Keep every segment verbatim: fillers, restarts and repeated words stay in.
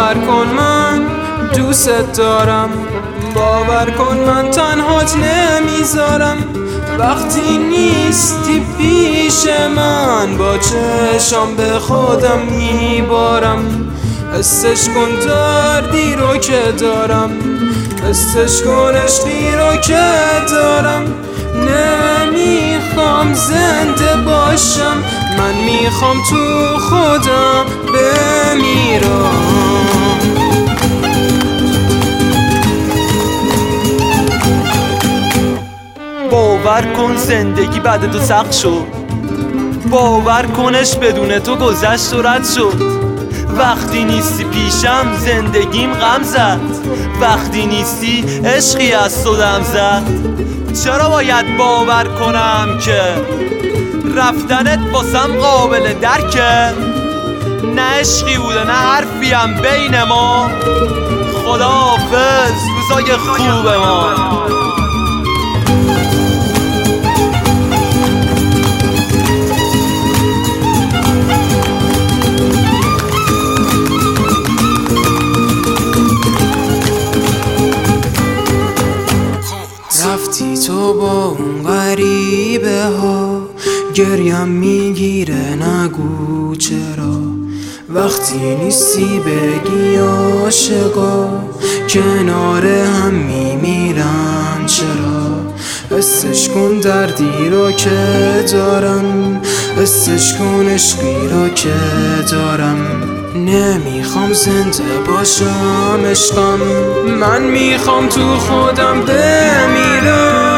باور کن من دوست دارم، باور کن من تنهات نمیذارم. وقتی نیستی پیش من با چشم به خودم میبارم. حسش کن دردی رو که دارم، حسش کن عشقی رو که دارم. نمیخوام زنده باشم، من میخوام تو خودم بمیرم. باور کن زندگی بعد تو سخت شد، باور کنش بدون تو گذشت و رد شد. وقتی نیستی پیشم زندگیم غم زد، وقتی نیستی عشقی از تو دم زد. چرا باید باور کنم که رفتنت واسم قابل درکه؟ نه عشقی بوده نه حرفیم بین ما. خداحافظ روزای خوب ما. رفتی تو با اون غریبه ها، گریم میگیره نگو چرا. وقتی نیستی بگی عاشقا کنار هم میمیرن چرا. حسش کن دردی رو که دارم، حسش کن عشقی رو که دارم. نمیخوام زنده باشم عشقم، من میخوام تو خودم بمیرم.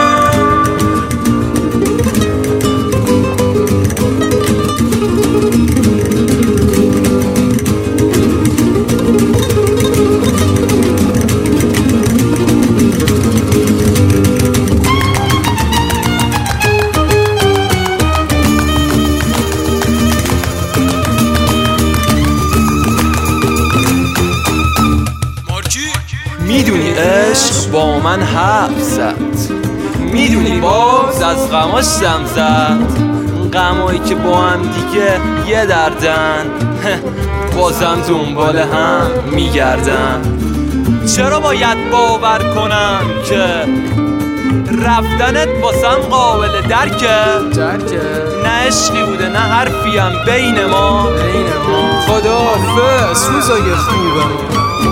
میدونی عشق با من حرف زد، میدونی باز از غماش دم زد. غمایی که با هم دیگه یه دردن، بازم دنبال هم میگردن. چرا باید باور کنم که رفتنت واسم قابل درکه؟ درکه نه عشقی بوده نه حرفیم بین ما. بین ما. خداحافظ روزای خوب ما.